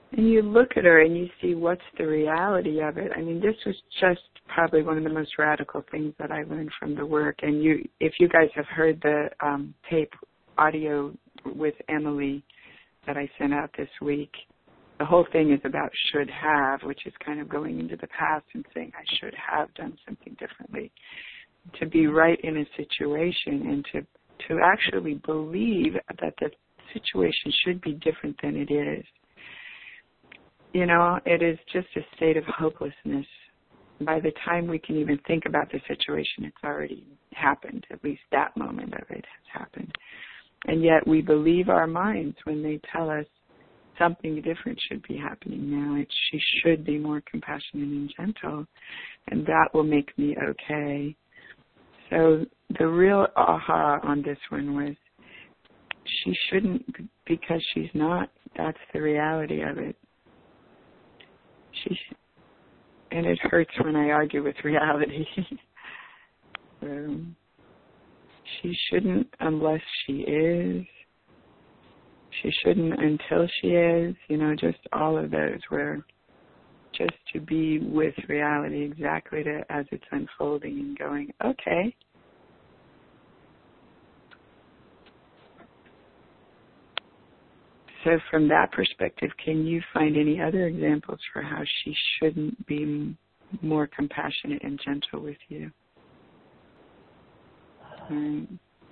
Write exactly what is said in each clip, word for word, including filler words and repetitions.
And you look at her and you see what's the reality of it. I mean, this was just probably one of the most radical things that I learned from the work. And you, if you guys have heard the um, tape audio with Emily that I sent out this week, the whole thing is about should have, which is kind of going into the past and saying I should have done something differently. To be right in a situation and to, to actually believe that the situation should be different than it is. You know, it is just a state of hopelessness. By the time we can even think about the situation, it's already happened. At least that moment of it has happened. And yet we believe our minds when they tell us something different should be happening now. It, she should be more compassionate and gentle, and that will make me okay. So the real aha on this one was she shouldn't because she's not. That's the reality of it. She, and it hurts when I argue with reality. um, she shouldn't unless she is. She shouldn't until she is. You know, just all of those where just to be with reality exactly to, as it's unfolding and going, okay. So from that perspective, can you find any other examples for how she shouldn't be more compassionate and gentle with you? Right.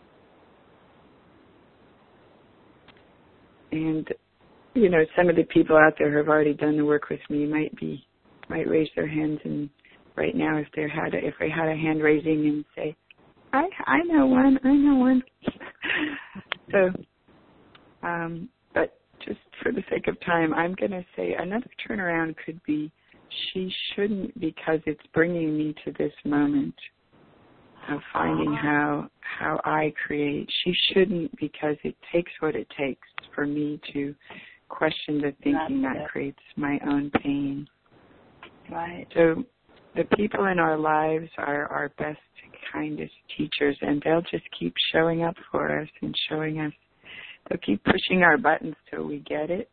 And, you know, some of the people out there who have already done the work with me might be, might raise their hands, and right now if they had a, if they had a hand raising and say, I I know one, I know one. so, um, but just for the sake of time, I'm going to say another turnaround could be she shouldn't because it's bringing me to this moment of finding how how I create. She shouldn't because it takes what it takes for me to question the thinking that creates my own pain. Right. So the people in our lives are our best, kindest teachers, and they'll just keep showing up for us and showing us. They'll keep pushing our buttons till we get it.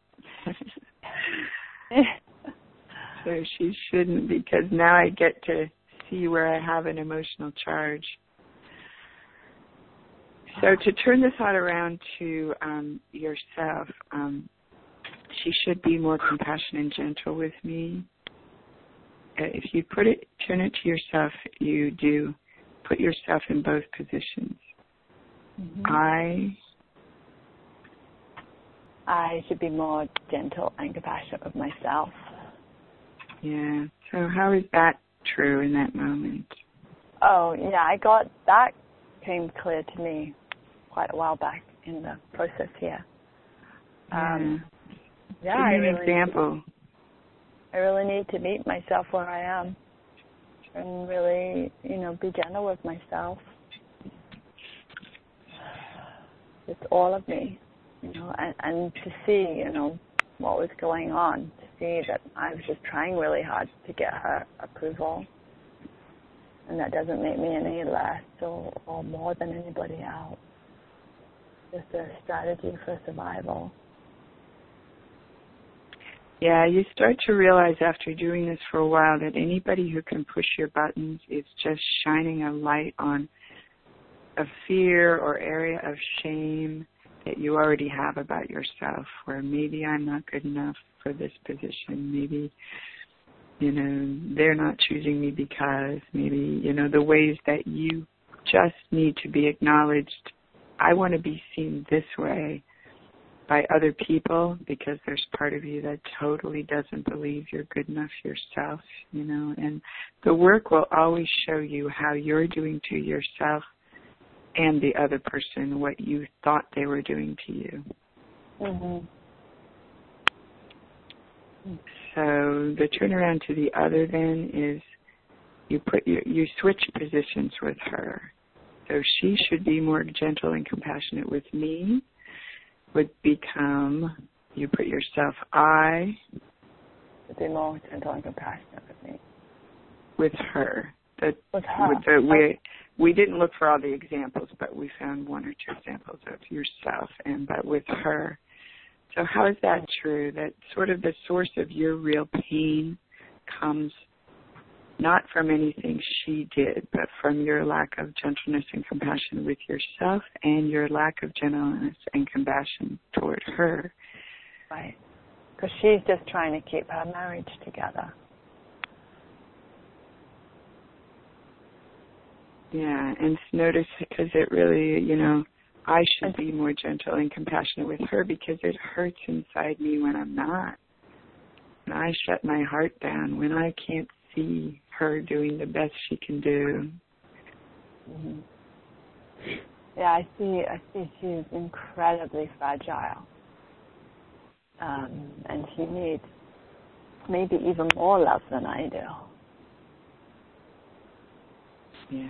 So she shouldn't, because now I get to see where I have an emotional charge. So to turn this thought around to um, yourself, um, she should be more compassionate and gentle with me. Uh, if you put it, turn it to yourself, you do put yourself in both positions. Mm-hmm. I I should be more gentle and compassionate with myself. Yeah. So how is that true in that moment? Oh, yeah, I got, that came clear to me quite a while back in the process here. Um, yeah. yeah, Give me I an really, example. I really need to meet myself where I am and really, you know, be gentle with myself. It's all of me, you know, and, and to see, you know, what was going on, to see that I was just trying really hard to get her approval. And that doesn't make me any less or, or more than anybody else. Just a strategy for survival. Yeah, you start to realize after doing this for a while that anybody who can push your buttons is just shining a light on a fear or area of shame that you already have about yourself, where maybe I'm not good enough for this position, maybe, you know, they're not choosing me because, maybe, you know, the ways that you just need to be acknowledged. I want to be seen this way by other people because there's part of you that totally doesn't believe you're good enough yourself, you know, and the work will always show you how you're doing to yourself and the other person what you thought they were doing to you. Mm-hmm. So the turnaround to the other then is you put your, you switch positions with her. So she should be more gentle and compassionate with me, would become, you put yourself, I, to be more gentle and compassionate with me. With her. The, with her. With the, we, we didn't look for all the examples, but we found one or two examples of yourself, and but with her. So how is that true? That sort of the source of your real pain comes not from anything she did, but from your lack of gentleness and compassion with yourself and your lack of gentleness and compassion toward her. Right. Because she's just trying to keep her marriage together. Yeah, and notice, because it really, you know, I should be more gentle and compassionate with her because it hurts inside me when I'm not. And I shut my heart down when I can't see her doing the best she can do. Mm-hmm. Yeah, I see. I see she's incredibly fragile, um, and she needs maybe even more love than I do. Yeah.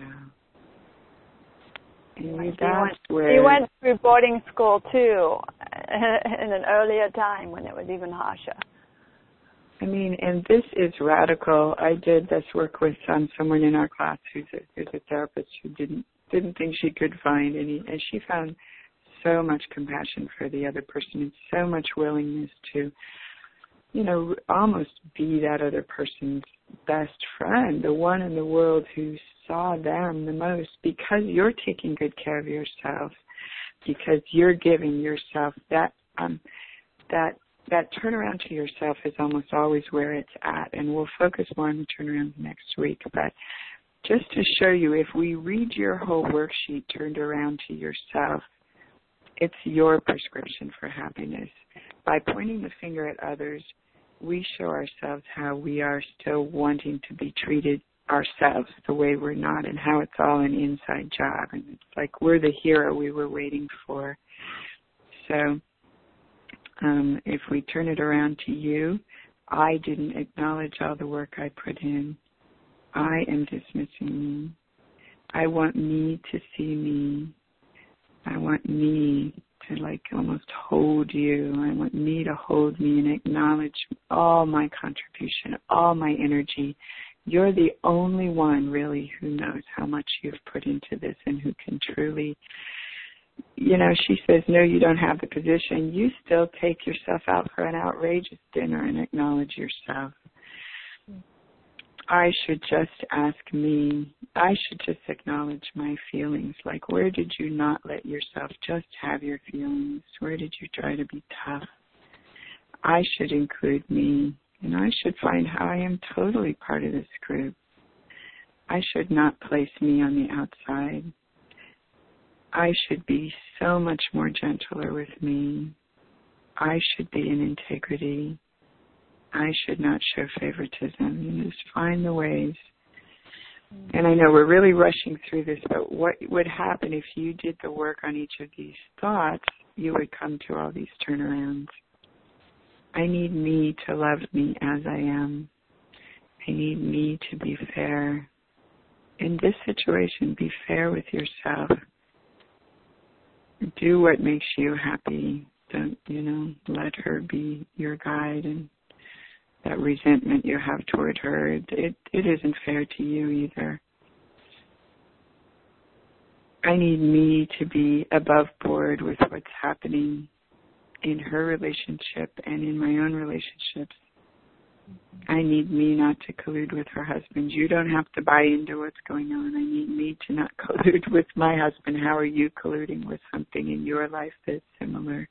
And Like that's went, where she went through boarding school too, in an earlier time when it was even harsher. I mean, and this is radical. I did this work with um, someone in our class who's a, who's a therapist who didn't didn't think she could find any, and she found so much compassion for the other person and so much willingness to, you know, almost be that other person's best friend, the one in the world who saw them the most, because you're taking good care of yourself, because you're giving yourself that um that that turnaround to yourself is almost always where it's at, and we'll focus more on the turnaround next week. But just to show you, if we read your whole worksheet turned around to yourself, it's your prescription for happiness. By pointing the finger at others, we show ourselves how we are still wanting to be treated ourselves the way we're not, and how it's all an inside job. And it's like we're the hero we were waiting for. So um, if we turn it around to you, I didn't acknowledge all the work I put in. I am dismissing me. I want me to see me. I want me to like almost hold you. I want me to hold me and acknowledge all my contribution, all my energy. You're the only one really who knows how much you've put into this and who can truly, you know, she says, no, you don't have the position. You still take yourself out for an outrageous dinner and acknowledge yourself. I should just ask me, I should just acknowledge my feelings. Like, where did you not let yourself just have your feelings? Where did you try to be tough? I should include me, and I should find how I am totally part of this group. I should not place me on the outside. I should be so much more gentler with me. I should be in integrity. I should not show favoritism. You just find the ways. And I know we're really rushing through this, but what would happen if you did the work on each of these thoughts, you would come to all these turnarounds. I need me to love me as I am. I need me to be fair. In this situation, be fair with yourself. Do what makes you happy. Don't, you know, let her be your guide, and that resentment you have toward her, it, it, it isn't fair to you either. I need me to be above board with what's happening in her relationship and in my own relationships. I need me not to collude with her husband. You don't have to buy into what's going on. I need me to not collude with my husband. How are you colluding with something in your life that's similar?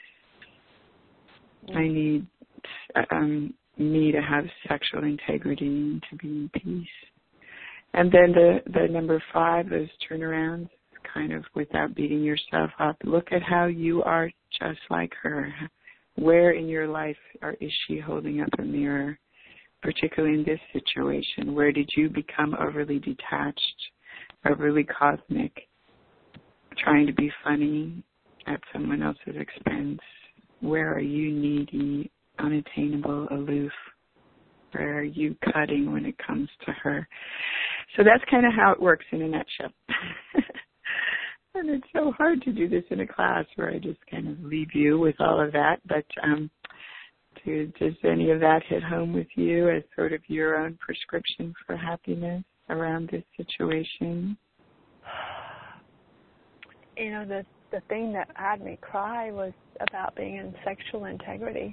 I need um, me to have sexual integrity and to be in peace. And then the, the number five, those turnarounds, kind of without beating yourself up. Look at how you are just like her. Where in your life are, is she holding up a mirror, particularly in this situation? Where did you become overly detached, overly cosmic, trying to be funny at someone else's expense? Where are you needy, unattainable, aloof? Where are you cutting when it comes to her? So that's kind of how it works in a nutshell. And it's so hard to do this in a class where I just kind of leave you with all of that. But um, to, does any of that hit home with you as sort of your own prescription for happiness around this situation? You know, the the thing that had me cry was about being in sexual integrity.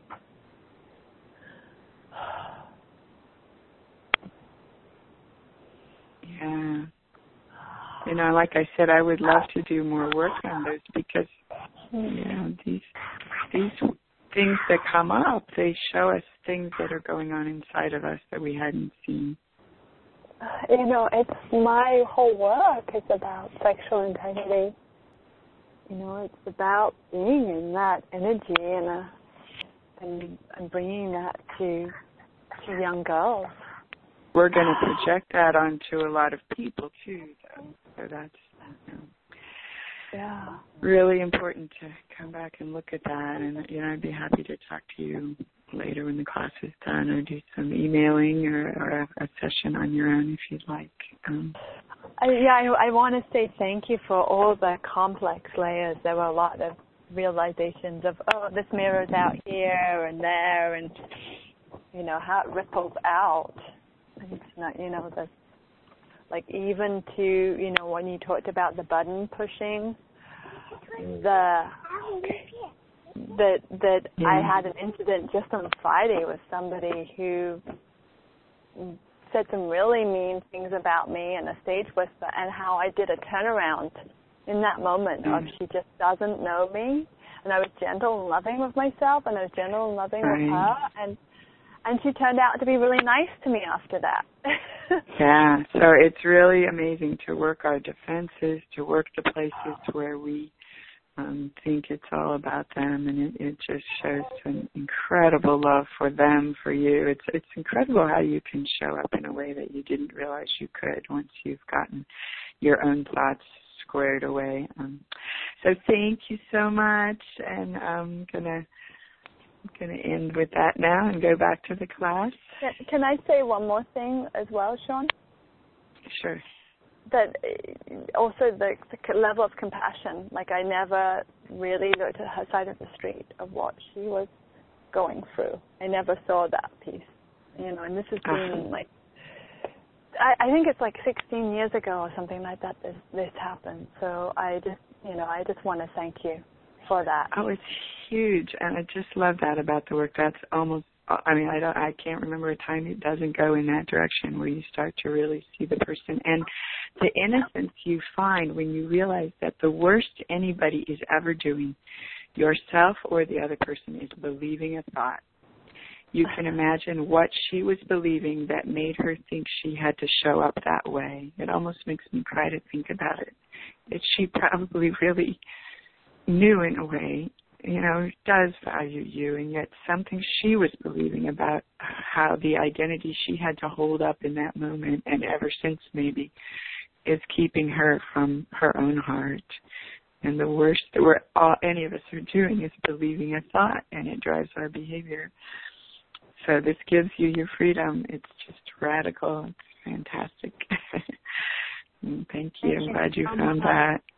Yeah. You know, like I said, I would love to do more work on those because, you know, these these things that come up, they show us things that are going on inside of us that we hadn't seen. You know, it's my whole work is about sexual integrity. You know, it's about being in that energy and uh, and, and bringing that to to young girls. We're going to project that onto a lot of people too, though. So that's you know, yeah. really important to come back and look at that. And you know, I'd be happy to talk to you later when the class is done, or do some emailing or, or a, a session on your own if you'd like. Um, I, yeah, I, I want to say thank you for all the complex layers. There were a lot of realizations of, oh, this mirror's out here and there, and you know how it ripples out. It's not, you know, the like even to, you know, when you talked about the button pushing, the that that yeah. I had an incident just on Friday with somebody who said some really mean things about me in a stage whisper, and how I did a turnaround in that moment mm. of she just doesn't know me, and I was gentle and loving with myself, and I was gentle and loving right. with her, and and she turned out to be really nice to me after that. Yeah, so it's really amazing to work our defenses, to work the places where we um, think it's all about them, and it, it just shows an incredible love for them, for you. It's it's incredible how you can show up in a way that you didn't realize you could once you've gotten your own thoughts squared away. Um, so thank you so much, and I'm gonna I'm gonna end with that now and go back to the class. Can I say one more thing as well, Sean? Sure. That also the, the level of compassion. Like I never really looked at her side of the street of what she was going through. I never saw that piece, you know. And this has been uh-huh. like, I, I think it's like sixteen years ago or something like that. This this happened. So I just, you know, I just want to thank you for that. Oh, it's huge, and I just love that about the work. That's almost. I mean, I don't. I can't remember a time it doesn't go in that direction where you start to really see the person and the innocence you find when you realize that the worst anybody is ever doing, yourself or the other person, is believing a thought. You can imagine what she was believing that made her think she had to show up that way. It almost makes me cry to think about it. That she probably really knew in a way, you know, does value you, and yet something she was believing about how the identity she had to hold up in that moment and ever since maybe is keeping her from her own heart. And the worst that we're all, any of us are doing is believing a thought, and it drives our behavior. So this gives you your freedom. It's just radical. It's fantastic. Thank you. I'm glad you found that.